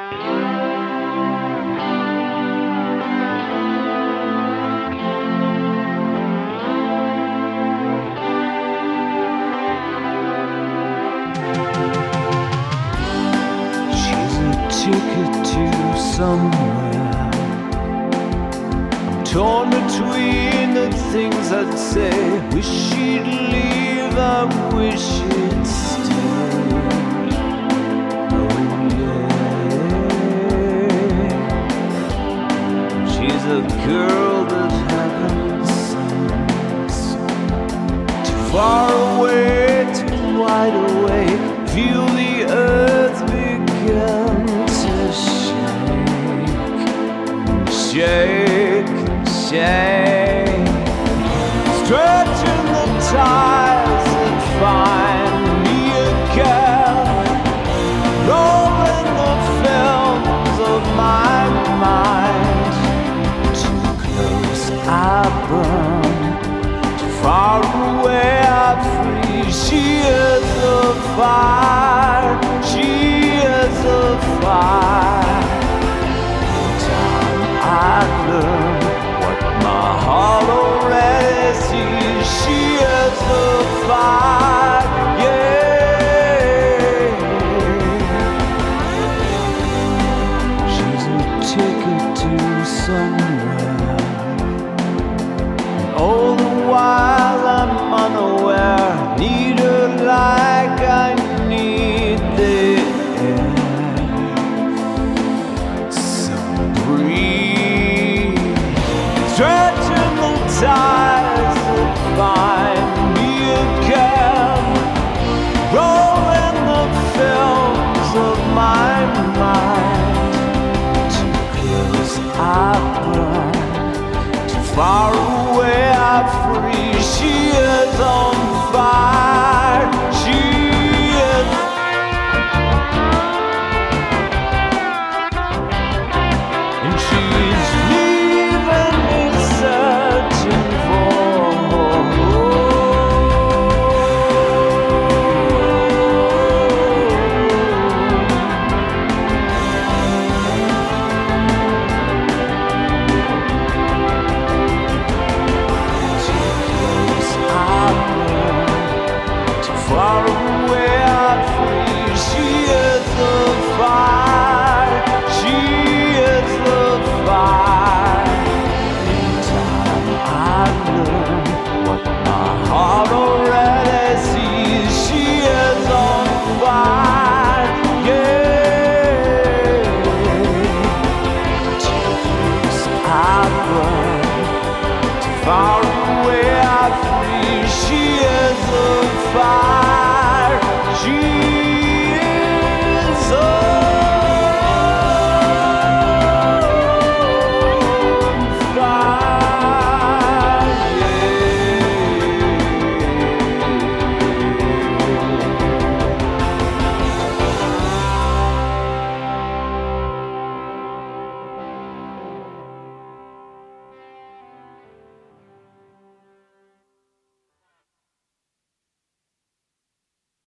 Ticket to somewhere. I'm torn between the things I'd say. Wish she'd leave, I wish she'd stay. Oh yeah. She's a girl that happens too far away, too wide awake. Feel the earth begin shake, shake, stretching the ties that find me again, rolling the films of my mind. Too close I burn, too far away I freeze. She is a fire, she is a fire.